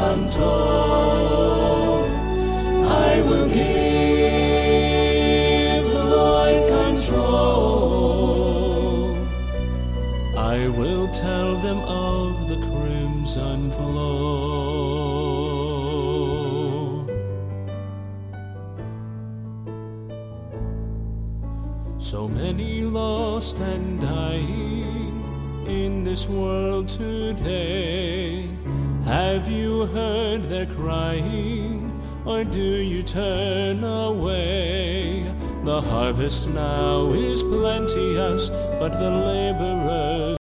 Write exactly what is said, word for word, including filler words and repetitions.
untold. I will give the Lord control. I will tell them of the crimson flow. So many lost and dying in this world today. Have you heard their crying, or do you turn away? The harvest now is plenteous, but the laborers